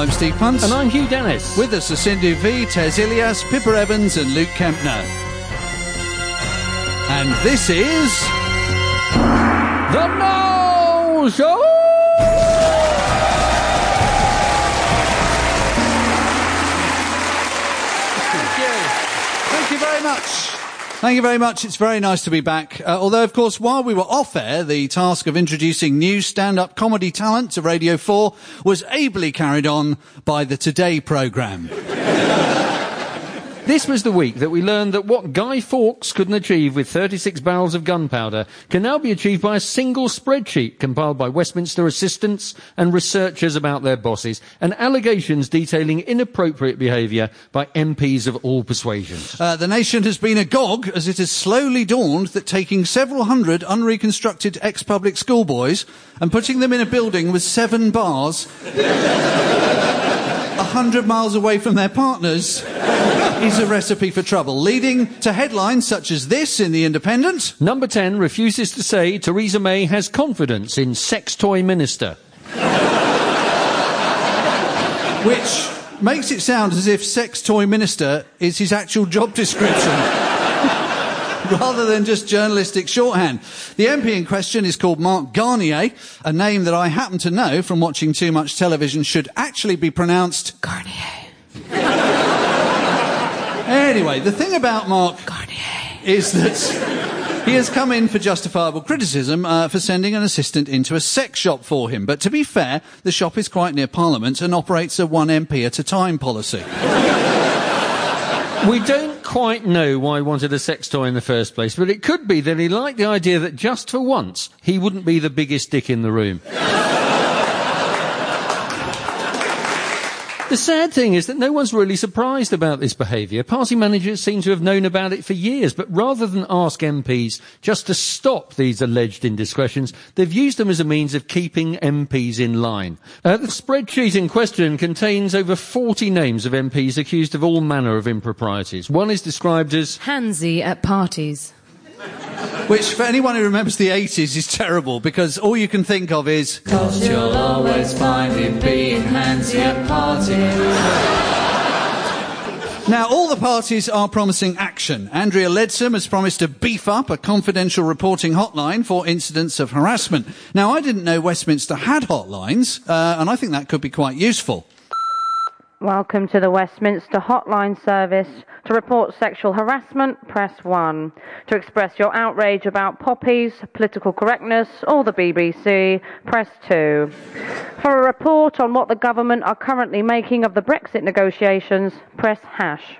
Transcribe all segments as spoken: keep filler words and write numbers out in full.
I'm Steve Punt. And I'm Hugh Dennis. With us are Sindhu V, Tez Ilias, Pippa Evans and Luke Kempner. And this is... The Noel Show! Thank you. Thank you very much. Thank you very much. It's very nice to be back. Uh, although, of course, while we were off air, the task of introducing new stand-up comedy talent to Radio four was ably carried on by the Today programme. This was the week that we learned that what Guy Fawkes couldn't achieve with thirty-six barrels of gunpowder can now be achieved by a single spreadsheet compiled by Westminster assistants and researchers about their bosses, and allegations detailing inappropriate behaviour by M Ps of all persuasions. Uh, the nation has been agog as it has slowly dawned that taking several hundred unreconstructed ex-public schoolboys and putting them in a building with seven bars a hundred miles away from their partners is a recipe for trouble, leading to headlines such as this in The Independent. Number ten refuses to say Theresa May has confidence in sex toy minister. Which makes it sound as if sex toy minister is his actual job description, rather than just journalistic shorthand. The M P in question is called Mark Garnier, a name that I happen to know from watching too much television should actually be pronounced Garnier. Anyway, the thing about Mark Garnier is that he has come in for justifiable criticism uh, for sending an assistant into a sex shop for him. But to be fair, the shop is quite near Parliament and operates a one M P at a time policy. We don't quite know why he wanted a sex toy in the first place, but it could be that he liked the idea that just for once, he wouldn't be the biggest dick in the room. The sad thing is that no one's really surprised about this behaviour. Party managers seem to have known about it for years, but rather than ask M Ps just to stop these alleged indiscretions, they've used them as a means of keeping M Ps in line. Uh, the spreadsheet in question contains over forty names of M Ps accused of all manner of improprieties. One is described as handsy at parties. Which, for anyone who remembers the eighties, is terrible, because all you can think of is... 'Cause you'll always find him being handsy at parties. Now, all the parties are promising action. Andrea Leadsom has promised to beef up a confidential reporting hotline for incidents of harassment. Now, I didn't know Westminster had hotlines, uh, and I think that could be quite useful. Welcome to the Westminster Hotline Service. To report sexual harassment, press one. To express your outrage about poppies, political correctness, or the B B C, press two. For a report on what the government are currently making of the Brexit negotiations, press hash.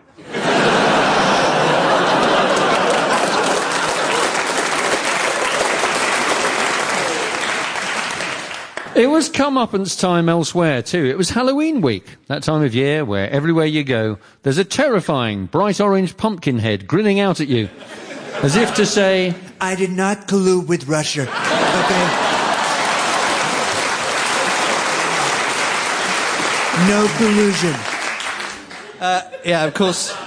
It was comeuppance time elsewhere too. It was Halloween week, that time of year where everywhere you go, there's a terrifying bright orange pumpkin head grinning out at you, as if to say, I did not collude with Russia, okay? No collusion. Uh, yeah, of course.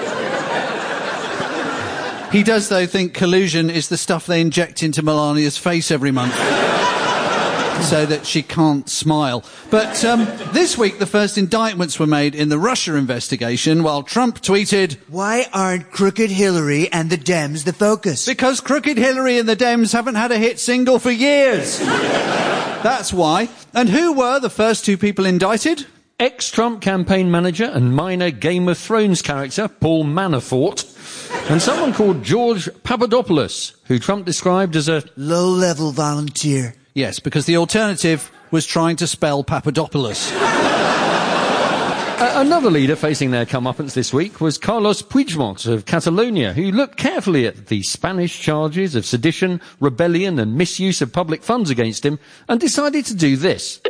He does, though, think collusion is the stuff they inject into Melania's face every month. So that she can't smile. But um, this week, the first indictments were made in the Russia investigation, while Trump tweeted... Why aren't Crooked Hillary and the Dems the focus? Because Crooked Hillary and the Dems haven't had a hit single for years. That's why. And who were the first two people indicted? Ex-Trump campaign manager and minor Game of Thrones character, Paul Manafort, and someone called George Papadopoulos, who Trump described as a... low-level volunteer. Yes, because the alternative was trying to spell Papadopoulos. uh, another leader facing their comeuppance this week was Carlos Puigdemont of Catalonia, who looked carefully at the Spanish charges of sedition, rebellion and misuse of public funds against him and decided to do this.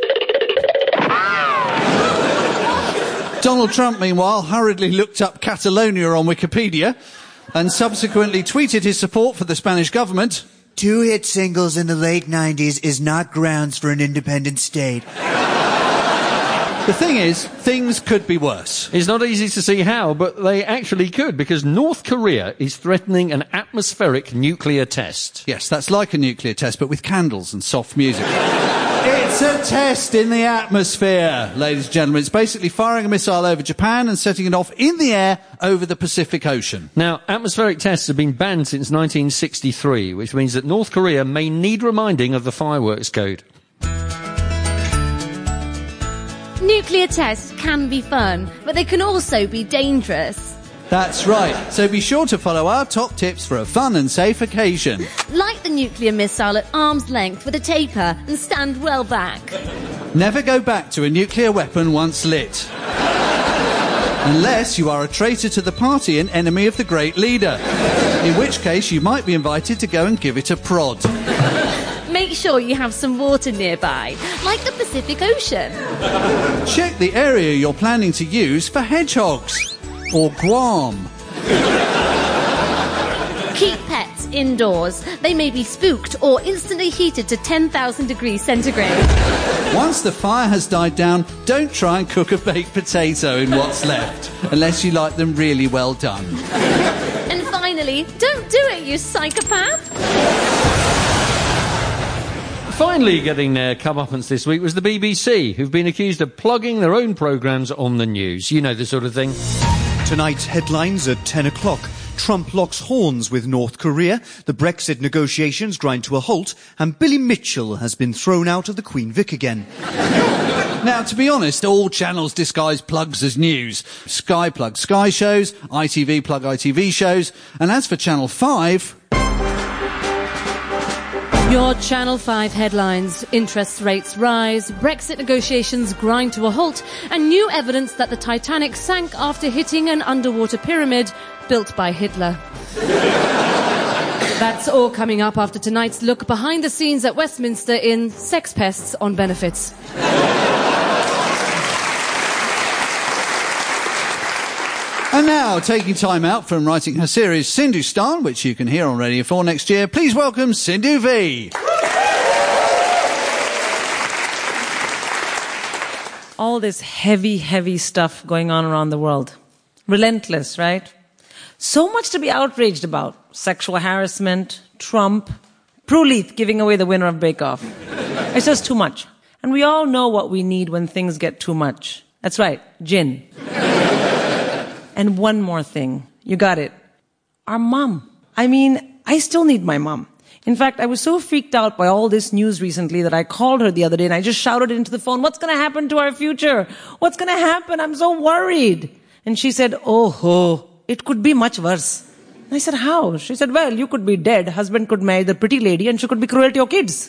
Donald Trump, meanwhile, hurriedly looked up Catalonia on Wikipedia and subsequently tweeted his support for the Spanish government. Two hit singles in the late nineties is not grounds for an independent state. The thing is, things could be worse. It's not easy to see how, but they actually could, because North Korea is threatening an atmospheric nuclear test. Yes, that's like a nuclear test, but with candles and soft music. It's It's a test in the atmosphere, ladies and gentlemen. It's basically firing a missile over Japan and setting it off in the air over the Pacific Ocean. Now, atmospheric tests have been banned since nineteen sixty-three, which means that North Korea may need reminding of the fireworks code. Nuclear tests can be fun, but they can also be dangerous. That's right. So be sure to follow our top tips for a fun and safe occasion. Light the nuclear missile at arm's length with a taper and stand well back. Never go back to a nuclear weapon once lit. Unless you are a traitor to the party and enemy of the great leader. In which case you might be invited to go and give it a prod. Make sure you have some water nearby, like the Pacific Ocean. Check the area you're planning to use for hedgehogs. Or Guam. Keep pets indoors. They may be spooked or instantly heated to ten thousand degrees centigrade. Once the fire has died down, don't try and cook a baked potato in what's left, unless you like them really well done. And finally, don't do it, you psychopath! Finally getting their comeuppance this week was the B B C, who've been accused of plugging their own programmes on the news. You know the sort of thing. Tonight's headlines at ten o'clock. Trump locks horns with North Korea, the Brexit negotiations grind to a halt, and Billy Mitchell has been thrown out of the Queen Vic again. Now, to be honest, all channels disguise plugs as news. Sky plug Sky shows, I T V plug I T V shows, and as for Channel five... Your Channel five headlines: interest rates rise, Brexit negotiations grind to a halt, and new evidence that the Titanic sank after hitting an underwater pyramid built by Hitler. That's all coming up after tonight's look behind the scenes at Westminster in Sex Pests on Benefits. And now, taking time out from writing her series Sindhustan, which you can hear on Radio four next year, please welcome Sindhu V. All this heavy, heavy stuff going on around the world. Relentless, right? So much to be outraged about. Sexual harassment, Trump, Prue Leith giving away the winner of Bake Off. It's just too much. And we all know what we need when things get too much. That's right, gin. And one more thing. You got it. Our mom. I mean, I still need my mom. In fact, I was so freaked out by all this news recently that I called her the other day and I just shouted into the phone, "What's going to happen to our future? What's going to happen? I'm so worried." And she said, "Oh, ho, it could be much worse." And I said, "How?" She said, "Well, you could be dead, husband could marry the pretty lady, and she could be cruel to your kids."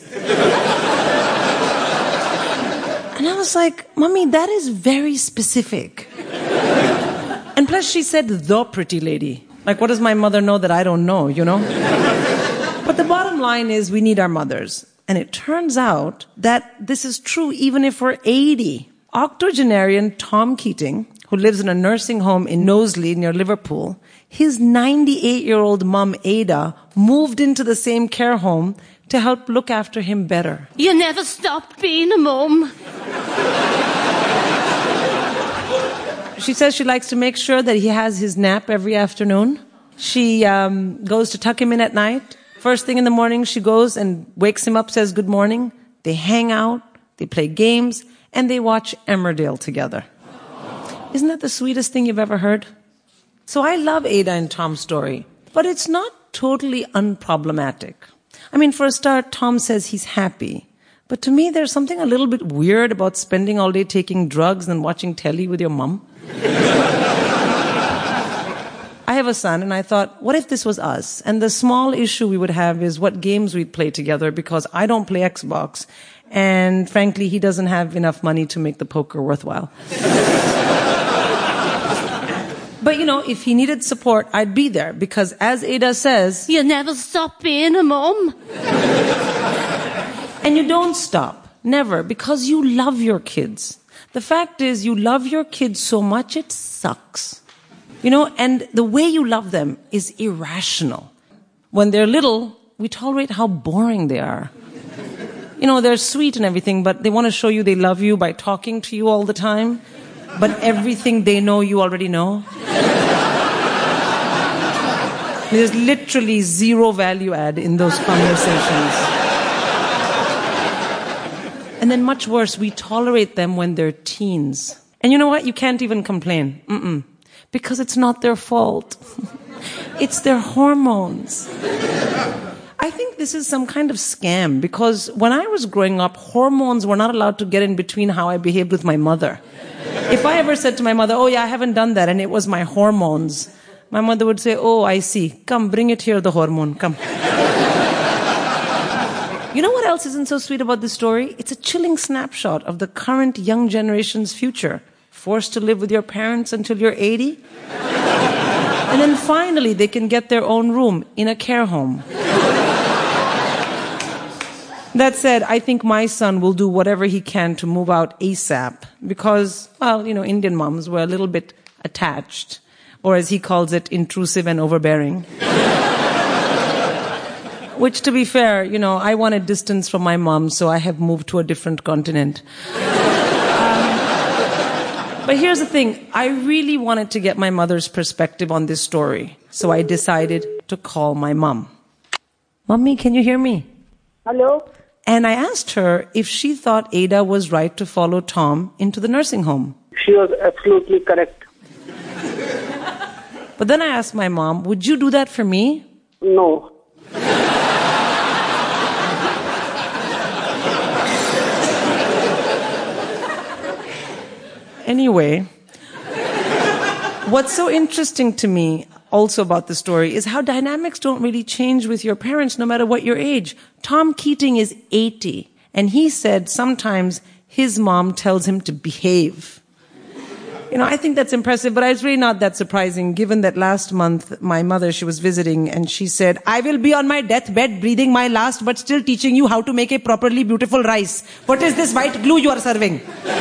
And I was like, "Mommy, that is very specific." And plus she said, "the pretty lady." Like, what does my mother know that I don't know, you know? But the bottom line is we need our mothers. And it turns out that this is true even if we're eighty. Octogenarian Tom Keating, who lives in a nursing home in Knowsley near Liverpool, his ninety-eight-year-old mum, Ada, moved into the same care home to help look after him better. You never stop being a mum. She says she likes to make sure that he has his nap every afternoon. She um, goes to tuck him in at night. First thing in the morning, she goes and wakes him up, says good morning. They hang out, they play games, and they watch Emmerdale together. Isn't that the sweetest thing you've ever heard? So I love Ada and Tom's story, but it's not totally unproblematic. I mean, for a start, Tom says he's happy. But to me, there's something a little bit weird about spending all day taking drugs and watching telly with your mum. I have a son, and I thought, what if this was us? And the small issue we would have is what games we'd play together, because I don't play Xbox, and frankly, he doesn't have enough money to make the poker worthwhile. But, you know, if he needed support, I'd be there, because as Ada says, you never stop being a mum. And you don't stop. Never. Because you love your kids. The fact is, you love your kids so much, it sucks. You know, and the way you love them is irrational. When they're little, we tolerate how boring they are. You know, they're sweet and everything, but they want to show you they love you by talking to you all the time. But everything they know, you already know. There's literally zero value add in those conversations. And then much worse, we tolerate them when they're teens. And you know what? You can't even complain. Mm-mm. Because it's not their fault. It's their hormones. I think this is some kind of scam because when I was growing up, hormones were not allowed to get in between how I behaved with my mother. If I ever said to my mother, oh yeah, I haven't done that, and it was my hormones, my mother would say, oh, I see. Come, bring it here, the hormone. Come. You know what else isn't so sweet about this story? It's a chilling snapshot of the current young generation's future. Forced to live with your parents until you're eighty. And then finally, they can get their own room in a care home. That said, I think my son will do whatever he can to move out ASAP because, well, you know, Indian moms were a little bit attached, or as he calls it, intrusive and overbearing. Which, to be fair, you know, I wanted distance from my mom, so I have moved to a different continent. But here's the thing. I really wanted to get my mother's perspective on this story. So I decided to call my mom. Mommy, can you hear me? Hello? And I asked her if she thought Ada was right to follow Tom into the nursing home. She was absolutely correct. But then I asked my mom, would you do that for me? No. Anyway, what's so interesting to me also about the story is how dynamics don't really change with your parents no matter what your age. Tom Keating is eighty, and he said sometimes his mom tells him to behave. You know, I think that's impressive, but it's really not that surprising given that last month my mother, she was visiting and she said, I will be on my deathbed breathing my last but still teaching you how to make a properly beautiful rice. What is this white glue you are serving?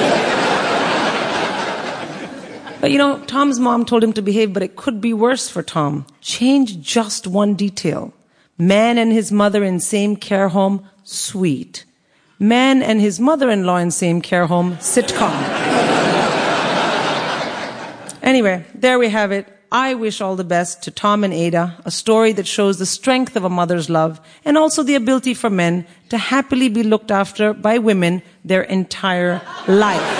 But you know, Tom's mom told him to behave, but it could be worse for Tom. Change just one detail. Man and his mother in same care home, sweet. Man and his mother-in-law in same care home, sitcom. Anyway, there we have it. I wish all the best to Tom and Ada, a story that shows the strength of a mother's love and also the ability for men to happily be looked after by women their entire life.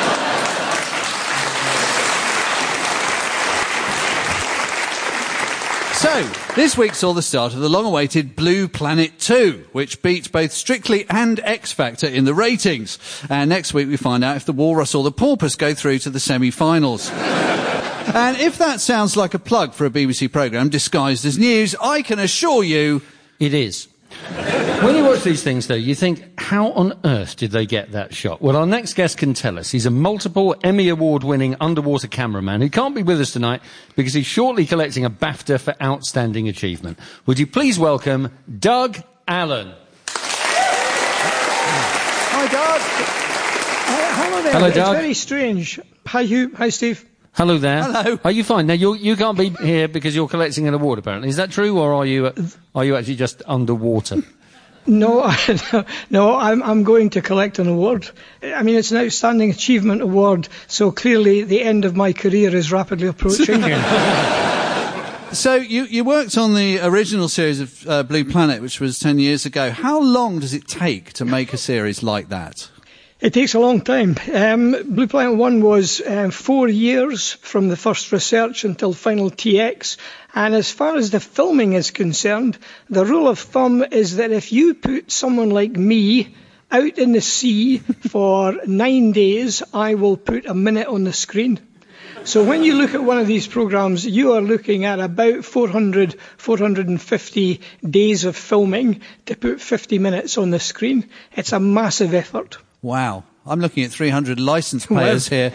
So, this week saw the start of the long-awaited Blue Planet two, which beat both Strictly and X Factor in the ratings. And next week we find out if the Walrus or the Porpoise go through to the semi-finals. And if that sounds like a plug for a B B C programme disguised as news, I can assure you... It is. When you watch these things, though, you think, how on earth did they get that shot? Well, our next guest can tell us. He's a multiple Emmy Award-winning underwater cameraman who can't be with us tonight because he's shortly collecting a BAFTA for Outstanding Achievement. Would you please welcome Doug Allen? Hi, Doug. Uh, hello there. Hello, Doug. It's very strange. Hi, Hugh. Hi, Steve. Hello there. Hello. Are you fine? Now, you you can't be here because you're collecting an award, apparently. Is that true, or are you uh, are you actually just underwater? No, no, I'm, I'm going to collect an award. I mean, it's an Outstanding Achievement Award, so clearly the end of my career is rapidly approaching. So, you, you worked on the original series of uh, Blue Planet, which was ten years ago. How long does it take to make a series like that? It takes a long time. Um, Blue Planet one was um, four years from the first research until final T X. And as far as the filming is concerned, the rule of thumb is that if you put someone like me out in the sea for nine days, I will put a minute on the screen. So when you look at one of these programs, you are looking at about four hundred, four hundred fifty days of filming to put fifty minutes on the screen. It's a massive effort. Wow. I'm looking at three hundred licence payers here.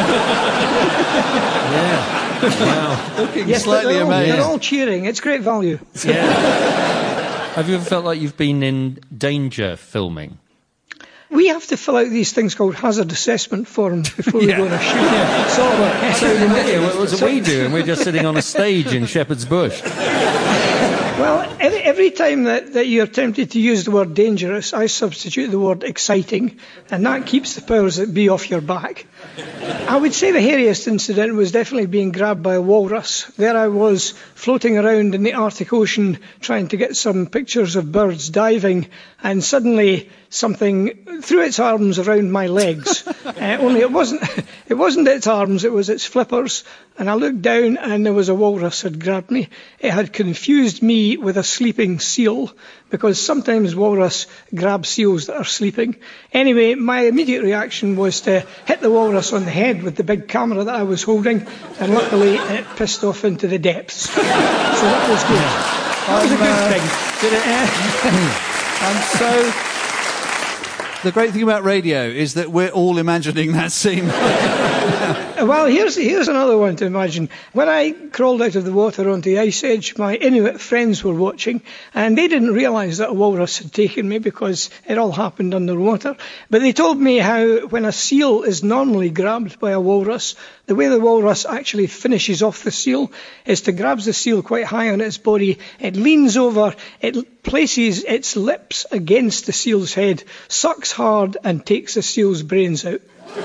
Yeah. Wow. Looking Yes, slightly they're all, amazed. they're all cheering. It's great value. Yeah. Have you ever felt like you've been in danger filming? We have to fill out these things called hazard assessment forms before we Yeah. go on a shoot. It's all about So, yeah, what, what do we do? And we're just sitting on a stage in Shepherd's Bush. Well, every, every time that, that you're tempted to use the word dangerous, I substitute the word exciting, and that keeps the powers that be off your back. I would say the hairiest incident was definitely being grabbed by a walrus. There I was, floating around in the Arctic Ocean, trying to get some pictures of birds diving, and suddenly something threw its arms around my legs. uh, only it wasn't, it wasn't its arms, it was its flippers. And I looked down, and there was a walrus had grabbed me. It had confused me with a sleeping seal, because sometimes walrus grab seals that are sleeping. Anyway, my immediate reaction was to hit the walrus on the head with the big camera that I was holding, and luckily it pissed off into the depths. So that was good. That was a good uh, thing. And so, the great thing about radio is that we're all imagining that scene. Well, here's here's another one to imagine. When I crawled out of the water onto the ice edge, my Inuit friends were watching, and they didn't realise that a walrus had taken me because it all happened underwater. But they told me how when a seal is normally grabbed by a walrus, the way the walrus actually finishes off the seal is to grabs the seal quite high on its body, it leans over, it places its lips against the seal's head, sucks hard, and takes the seal's brains out.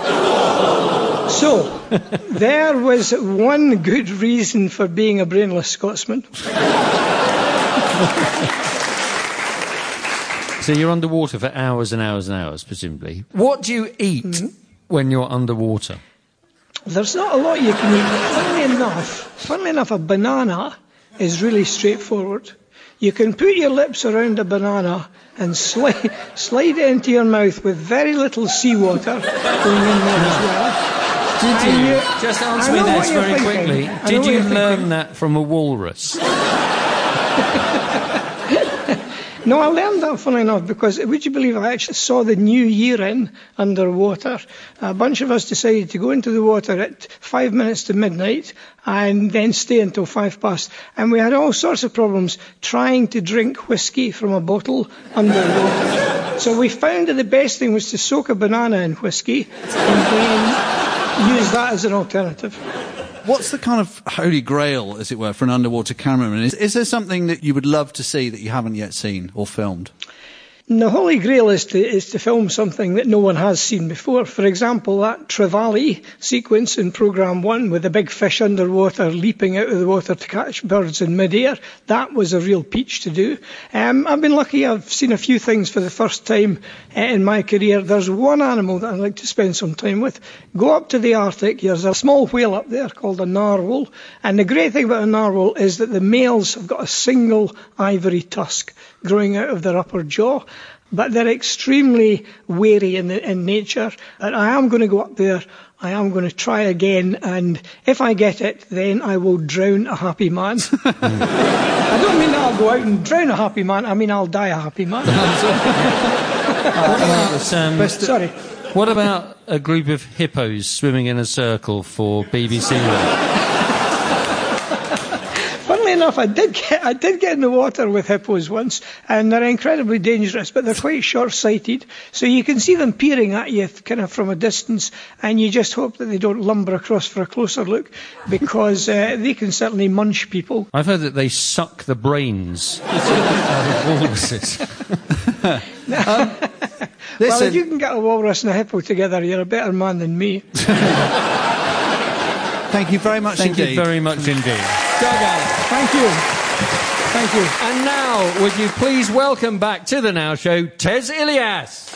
So, there was one good reason for being a brainless Scotsman. So you're underwater for hours and hours and hours, presumably. What do you eat mm-hmm. when you're underwater? There's not a lot you can eat. Funnily enough, funnily enough, a banana is really straightforward. You can put your lips around a banana and slide, slide it into your mouth with very little seawater going in there as well. Did you? you Just answer me this very quickly. Did you learn that from a walrus? No, I learned that, funny enough, because would you believe I actually saw the new year in underwater. A bunch of us decided to go into the water at five minutes to midnight and then stay until five past. And we had all sorts of problems trying to drink whiskey from a bottle underwater. So we found that the best thing was to soak a banana in whiskey and then use that as an alternative. What's the kind of holy grail, as it were, for an underwater cameraman? Is, is there something that you would love to see that you haven't yet seen or filmed? The holy grail is to, is to film something that no one has seen before. For example, that Trevally sequence in Programme one with the big fish underwater leaping out of the water to catch birds in midair, that was a real peach to do. Um, I've been lucky, I've seen a few things for the first time uh, in my career. There's one animal that I'd like to spend some time with. Go up to the Arctic, there's a small whale up there called a narwhal, and the great thing about a narwhal is that the males have got a single ivory tusk growing out of their upper jaw. But they're extremely wary in, the, in nature. And I am going to go up there. I am going to try again. And if I get it, then I will drown a happy man. I don't mean that I'll go out and drown a happy man. I mean I'll die a happy man. What about, um, Sorry. What about a group of hippos swimming in a circle for B B C World? Funnily enough, I did get I did get in the water with hippos once, and they're incredibly dangerous, but they're quite short-sighted. So you can see them peering at you kind of from a distance, and you just hope that they don't lumber across for a closer look, because uh, they can certainly munch people. I've heard that they suck the brains out of walruses. um, well, if you can get a walrus and a hippo together, you're a better man than me. Thank you very much Thank indeed. you very much indeed. Doug Allen. Thank you. Thank you. And now, would you please welcome back to the Now Show, Tez Ilyas.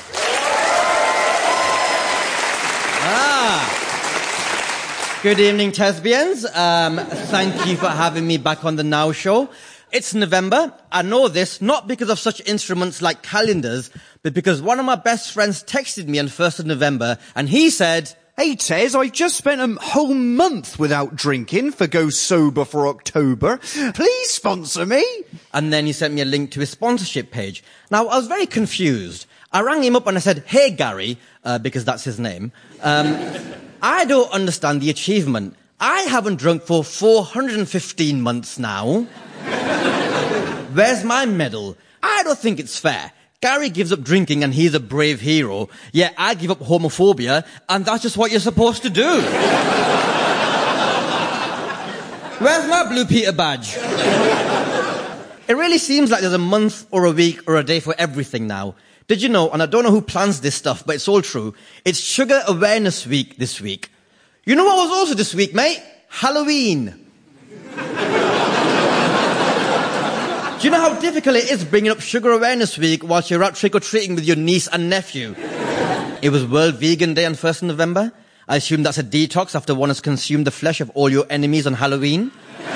Ah. Good evening, Tesbians. Um, thank you for having me back on the Now Show. It's November. I know this not because of such instruments like calendars, but because one of my best friends texted me on the first of November, and he said, "Hey, Tez, I just spent a whole month without drinking for Go Sober for October. Please sponsor me." And then he sent me a link to his sponsorship page. Now, I was very confused. I rang him up and I said, "Hey, Gary," uh, because that's his name. Um, I don't understand the achievement. I haven't drunk for four hundred fifteen months now. Where's my medal? I don't think it's fair. Gary gives up drinking and he's a brave hero. Yeah, I give up homophobia and that's just what you're supposed to do. Where's my Blue Peter badge? It really seems like there's a month or a week or a day for everything now. Did you know, and I don't know who plans this stuff, but it's all true, it's Sugar Awareness Week this week. You know what was also this week, mate? Halloween. Do you know how difficult it is bringing up Sugar Awareness Week whilst you're out trick-or-treating with your niece and nephew? It was World Vegan Day on first of November. I assume that's a detox after one has consumed the flesh of all your enemies on Halloween.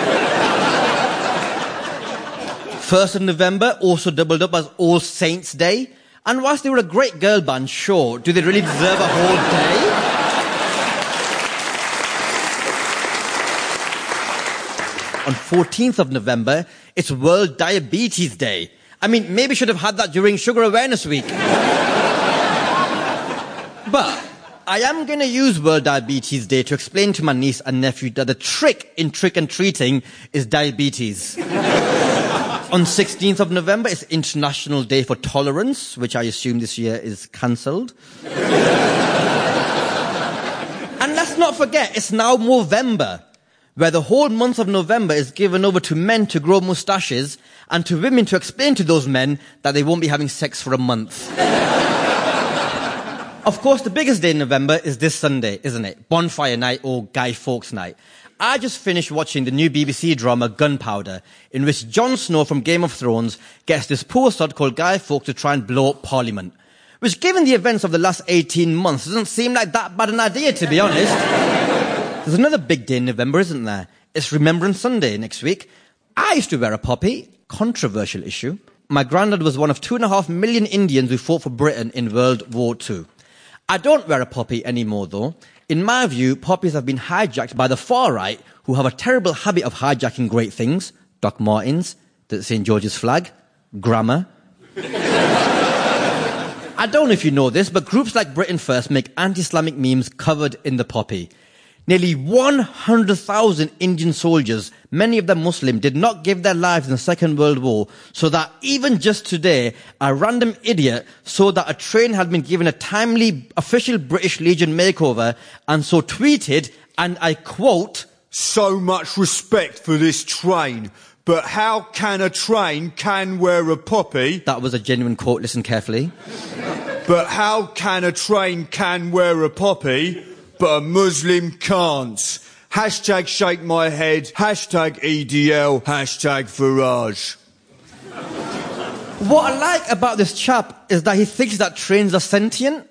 first of November also doubled up as All Saints Day. And whilst they were a great girl band, sure, do they really deserve a whole day? On fourteenth of November, it's World Diabetes Day. I mean, maybe should have had that during Sugar Awareness Week. But I am going to use World Diabetes Day to explain to my niece and nephew that the trick in trick-and-treating is diabetes. On sixteenth of November, it's International Day for Tolerance, which I assume this year is cancelled. And let's not forget, it's now Movember, where the whole month of November is given over to men to grow moustaches and to women to explain to those men that they won't be having sex for a month. Of course, the biggest day in November is this Sunday, isn't it? Bonfire night or Guy Fawkes night. I just finished watching the new B B C drama Gunpowder, in which Jon Snow from Game of Thrones gets this poor sod called Guy Fawkes to try and blow up Parliament. Which, given the events of the last eighteen months, doesn't seem like that bad an idea, to be honest. There's another big day in November, isn't there? It's Remembrance Sunday next week. I used to wear a poppy. Controversial issue. My granddad was one of two and a half million Indians who fought for Britain in World War Two. I don't wear a poppy anymore, though. In my view, poppies have been hijacked by the far right, who have a terrible habit of hijacking great things. Doc Martens, the Saint George's flag, grammar. I don't know if you know this, but groups like Britain First make anti-Islamic memes covered in the poppy. Nearly one hundred thousand Indian soldiers, many of them Muslim, did not give their lives in the Second World War, so that even just today, a random idiot saw that a train had been given a timely official British Legion makeover, and so tweeted, and I quote, "So much respect for this train, but how can a train can wear a poppy?" That was a genuine quote, listen carefully. "But how can a train can wear a poppy, but a Muslim can't? Hashtag shake my head, hashtag E D L, hashtag Farage." What I like about this chap is that he thinks that trains are sentient.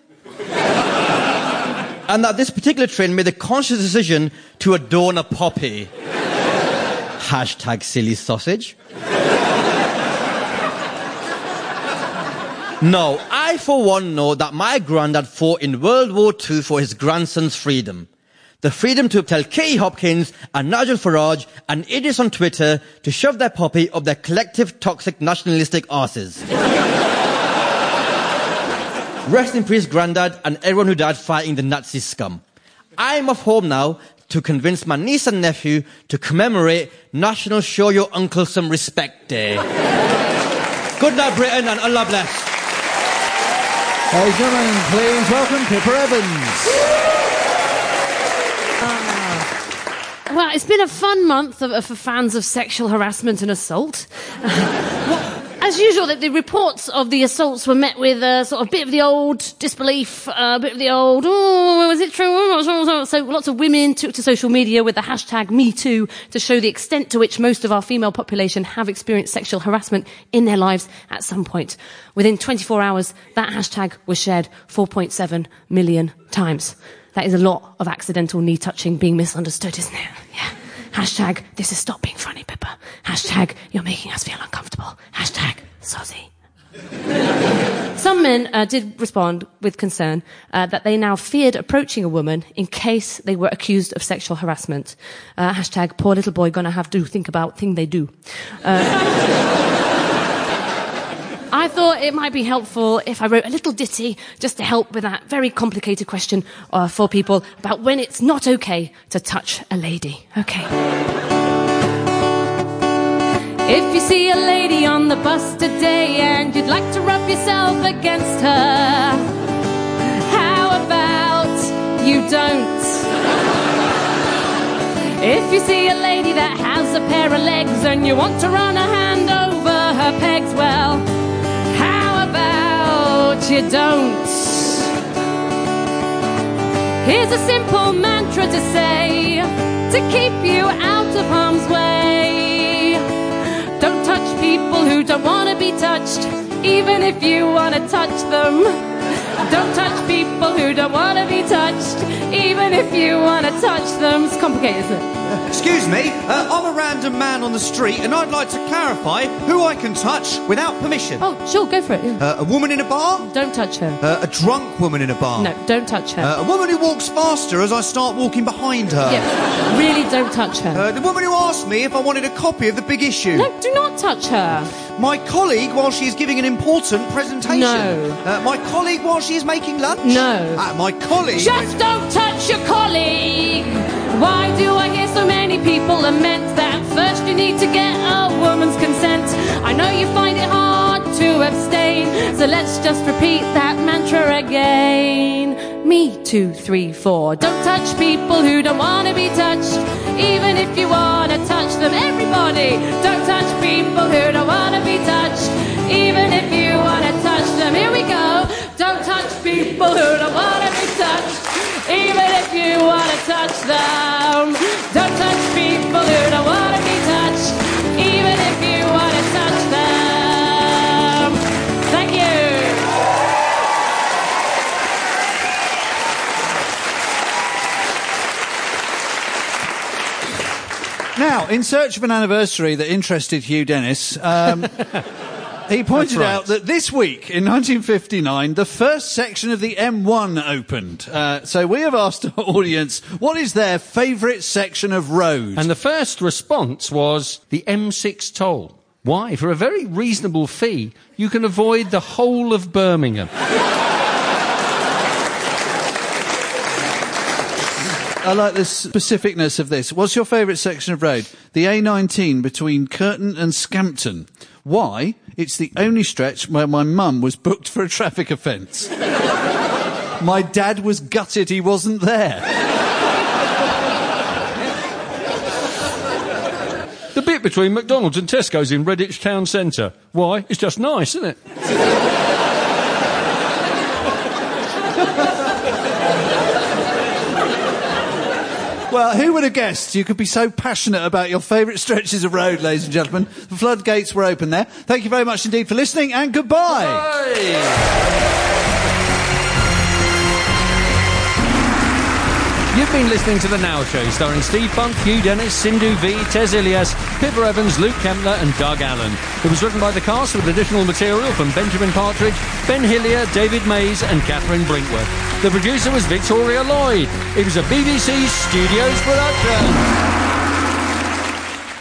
And that this particular train made the conscious decision to adorn a poppy. Hashtag silly sausage. No, I for one know that my granddad fought in World War Two for his grandson's freedom. The freedom to tell Katie Hopkins and Nigel Farage and idiots on Twitter to shove their poppy up their collective toxic nationalistic arses. Rest in peace, Grandad, and everyone who died fighting the Nazi scum. I'm off home now to convince my niece and nephew to commemorate National Show Your Uncle Some Respect Day. Good night, Britain, and Allah bless. Ladies and gentlemen, please welcome Pippa Evans. Well, it's been a fun month of, for fans of sexual harassment and assault. well, as usual, the, the reports of the assaults were met with a sort of bit of the old disbelief, a uh, bit of the old, oh, was it true? So lots of women took to social media with the hashtag MeToo to show the extent to which most of our female population have experienced sexual harassment in their lives at some point. Within twenty-four hours, that hashtag was shared four point seven million times. That is a lot of accidental knee touching being misunderstood, isn't it? Yeah. Hashtag, this is stop being funny, Pippa. Hashtag, you're making us feel uncomfortable. Hashtag, sozy. Some men uh, did respond with concern uh, that they now feared approaching a woman in case they were accused of sexual harassment. Uh, hashtag, poor little boy gonna have to think about thing they do. Uh, I thought it might be helpful if I wrote a little ditty just to help with that very complicated question uh, for people about when it's not okay to touch a lady. Okay. If you see a lady on the bus today and you'd like to rub yourself against her, how about you don't? If you see a lady that has a pair of legs and you want to run a hand over her pegs well. How about you don't? Here's a simple mantra to say, to keep you out of harm's way. Don't touch people who don't want to be touched, even if you want to touch them. Don't touch people who don't want to be touched, even if you want to touch them. It's complicated, isn't it? Excuse me, uh, I'm a random man on the street and I'd like to clarify who I can touch without permission. Oh, sure, go for it. Yeah. Uh, a woman in a bar? Don't touch her. Uh, a drunk woman in a bar? No, don't touch her. Uh, a woman who walks faster as I start walking behind her? Yeah, really don't touch her. Uh, the woman who asked me if I wanted a copy of The Big Issue? No, do not touch her. My colleague while she's giving an important presentation? No. Uh, my colleague while she's making lunch? No. Uh, my colleague... Just don't touch your colleague! Why do I hear so many people lament that first you need to get a woman's consent? I know you find it hard to abstain, so let's just repeat that mantra again. Me, two, three, four. Don't touch people who don't want to be touched, even if you want to touch them. Everybody, don't touch people who don't want to be touched, even if you want to touch them. Here we go. Don't touch people who don't want to be touched, even if you want to touch them. Don't touch people who don't want to be touched, even if you want to touch them. Thank you. Now, in search of an anniversary that interested Hugh Dennis, um, he pointed right. out that this week, in nineteen fifty-nine, the first section of the M one opened. Uh, so we have asked our audience, what is their favourite section of road? And the first response was the M six toll. Why? For a very reasonable fee, you can avoid the whole of Birmingham. I like the specificness of this. What's your favourite section of road? The A nineteen between Curtin and Scampton. Why? It's the only stretch where my mum was booked for a traffic offence. My dad was gutted he wasn't there. The bit between McDonald's and Tesco's in Redditch Town Centre. Why? It's just nice, isn't it? Well, who would have guessed you could be so passionate about your favourite stretches of road, ladies and gentlemen? The floodgates were open there. Thank you very much indeed for listening, and goodbye. Bye. You've been listening to The Now Show, starring Steve Funk, Hugh Dennis, Sindhu V, Tez Ilyas, Pippa Evans, Luke Kempner and Doug Allen. It was written by the cast with additional material from Benjamin Partridge, Ben Hillier, David Mays and Catherine Brinkworth. The producer was Victoria Lloyd. It was a B B C Studios production.